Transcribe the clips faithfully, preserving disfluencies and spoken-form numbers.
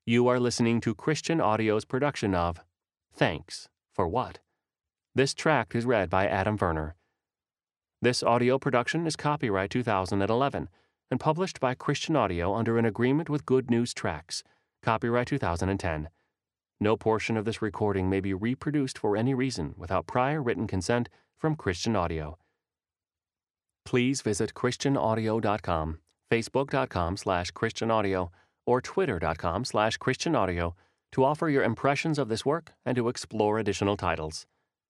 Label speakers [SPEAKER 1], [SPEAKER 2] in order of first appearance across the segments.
[SPEAKER 1] You are listening to Christian Audio's production of Thanks for What? This tract is read by Adam Werner. This audio production is copyright two thousand eleven and published by Christian Audio under an agreement with Good News Tracts, copyright two thousand ten. No portion of this recording may be reproduced for any reason without prior written consent from Christian Audio. Please visit christian audio dot com, facebook dot com slash christian audio, or twitter dot com slash christian audio to offer your impressions of this work and to explore additional titles.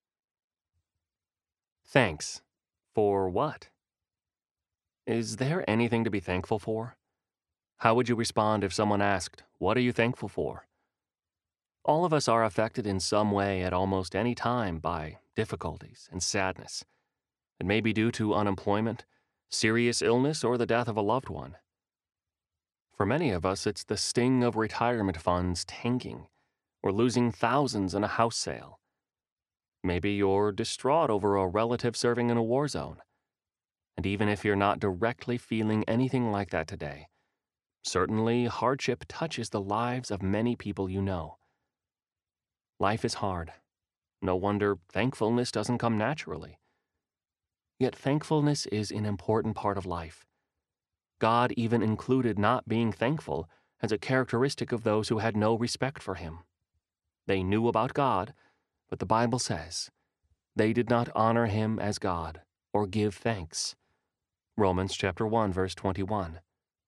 [SPEAKER 1] Thanks. For what? Is there anything to be thankful for? How would you respond if someone asked, "What are you thankful for?" All of us are affected in some way at almost any time by difficulties and sadness. It may be due to unemployment, serious illness, or the death of a loved one. For many of us, it's the sting of retirement funds tanking or losing thousands in a house sale. Maybe you're distraught over a relative serving in a war zone. And even if you're not directly feeling anything like that today, certainly hardship touches the lives of many people you know. Life is hard. No wonder thankfulness doesn't come naturally. Yet thankfulness is an important part of life. God even included not being thankful as a characteristic of those who had no respect for him. They knew about God, but the Bible says they did not honor him as God or give thanks. Romans chapter one, verse twenty-one.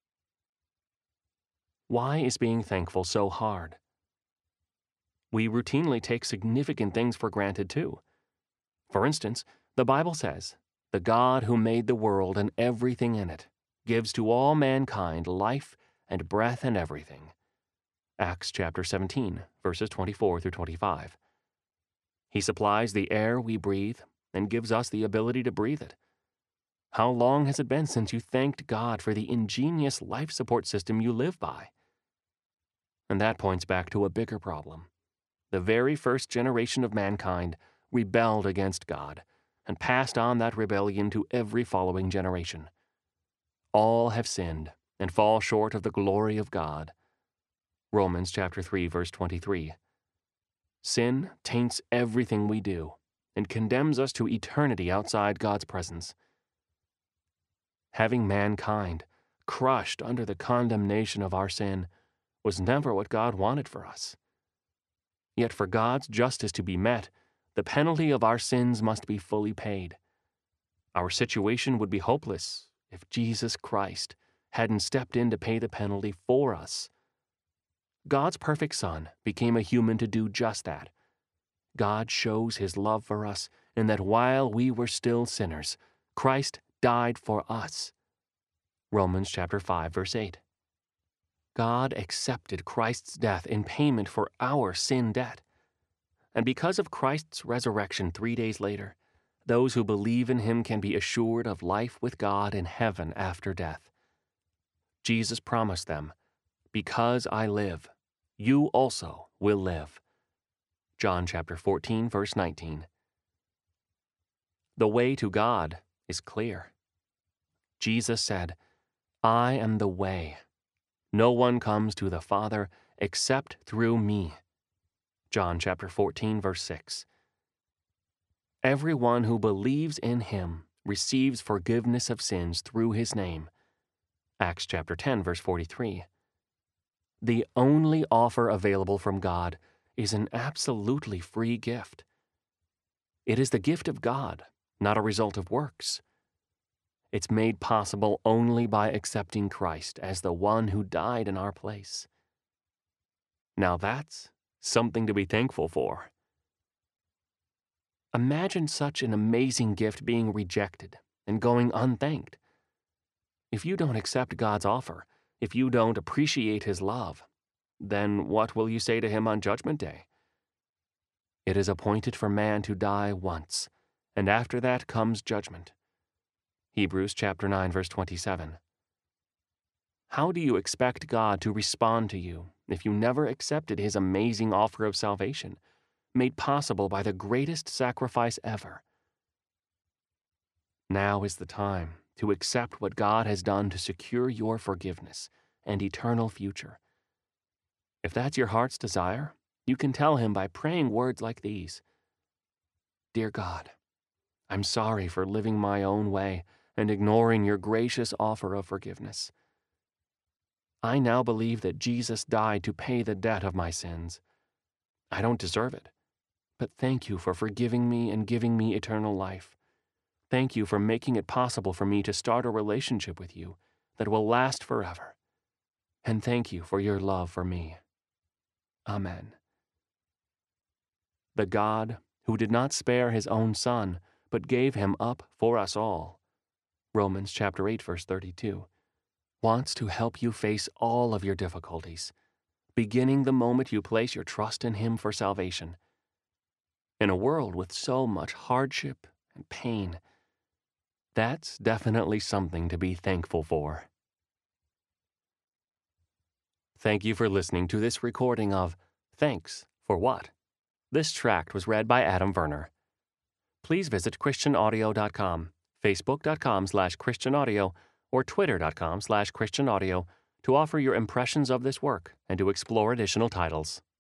[SPEAKER 1] Why is being thankful so hard? We routinely take significant things for granted too. For instance, the Bible says, "The God who made the world and everything in it gives to all mankind life and breath and everything." Acts chapter seventeen, verses twenty-four through twenty-five. He supplies the air we breathe and gives us the ability to breathe it. How long has it been since you thanked God for the ingenious life support system you live by? And that points back to a bigger problem. The very first generation of mankind rebelled against God and passed on that rebellion to every following generation. All have sinned and fall short of the glory of God. Romans chapter three, verse twenty-three. Sin taints everything we do and condemns us to eternity outside God's presence. Having mankind crushed under the condemnation of our sin was never what God wanted for us. Yet for God's justice to be met, the penalty of our sins must be fully paid. Our situation would be hopeless if Jesus Christ hadn't stepped in to pay the penalty for us. God's perfect Son became a human to do just that. God shows his love for us in that while we were still sinners, Christ died for us. Romans chapter five, verse eight. God accepted Christ's death in payment for our sin debt. And because of Christ's resurrection three days later, those who believe in him can be assured of life with God in heaven after death. Jesus promised them, "Because I live, you also will live." John chapter fourteen, verse nineteen. The way to God is clear. Jesus said, "I am the way. No one comes to the Father except through me." John chapter fourteen, verse six. Everyone who believes in him receives forgiveness of sins through his name. Acts chapter ten, verse forty-three. The only offer available from God is an absolutely free gift. It is the gift of God, not a result of works. It's made possible only by accepting Christ as the one who died in our place. Now that's something to be thankful for. Imagine such an amazing gift being rejected and going unthanked. If you don't accept God's offer, if you don't appreciate his love, then what will you say to him on Judgment Day? It is appointed for man to die once, and after that comes judgment. Hebrews chapter nine, verse twenty-seven. How do you expect God to respond to you if you never accepted his amazing offer of salvation, made possible by the greatest sacrifice ever? Now is the time to accept what God has done to secure your forgiveness and eternal future. If that's your heart's desire, you can tell him by praying words like these. Dear God, I'm sorry for living my own way and ignoring your gracious offer of forgiveness. I now believe that Jesus died to pay the debt of my sins. I don't deserve it, but thank you for forgiving me and giving me eternal life. Thank you for making it possible for me to start a relationship with you that will last forever. And thank you for your love for me. Amen. The God who did not spare his own Son, but gave him up for us all, Romans chapter eight, verse thirty-two, wants to help you face all of your difficulties, beginning the moment you place your trust in him for salvation. In a world with so much hardship and pain, that's definitely something to be thankful for. Thank you for listening to this recording of Thanks for What? This tract was read by Adam Verner. Please visit christian audio dot com, facebook dot com slash christian audio, or twitter dot com slash christian audio to offer your impressions of this work and to explore additional titles.